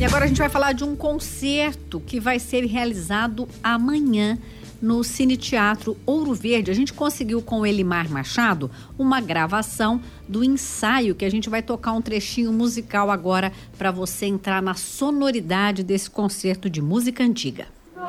E agora a gente vai falar de um concerto que vai ser realizado amanhã no Cine Teatro Ouro Verde. A gente conseguiu com o Elimar Machado uma gravação do ensaio que a gente vai tocar um trechinho musical agora para você entrar na sonoridade desse concerto de música antiga.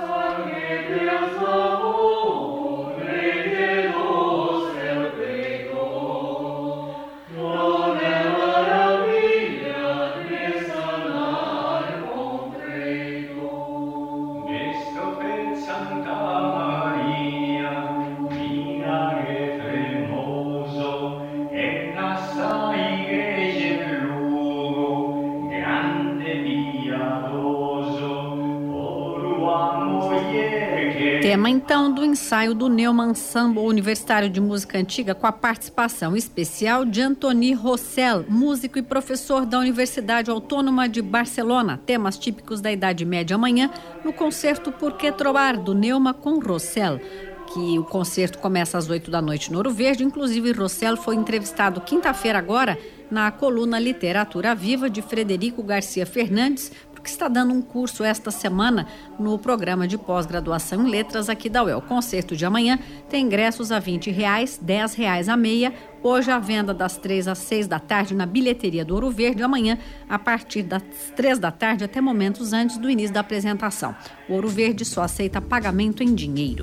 Tema então do ensaio do Neumann Ensemble Universitário de Música Antiga, com a participação especial de Antoni Rossel, músico e professor da Universidade Autônoma de Barcelona. Temas típicos da Idade Média amanhã no concerto Por que Trobar, do Neumann com Rossel, que o concerto começa às 8 da noite no Ouro Verde. Inclusive, Rossel foi entrevistado quinta-feira agora na coluna Literatura Viva de Frederico Garcia Fernandes, que está dando um curso esta semana no programa de pós-graduação em letras aqui da UEL. O concerto de amanhã tem ingressos a R$20, R$10 a meia. Hoje a venda das 3 às 6 da tarde na bilheteria do Ouro Verde. Amanhã, a partir das 3 da tarde até momentos antes do início da apresentação. O Ouro Verde só aceita pagamento em dinheiro.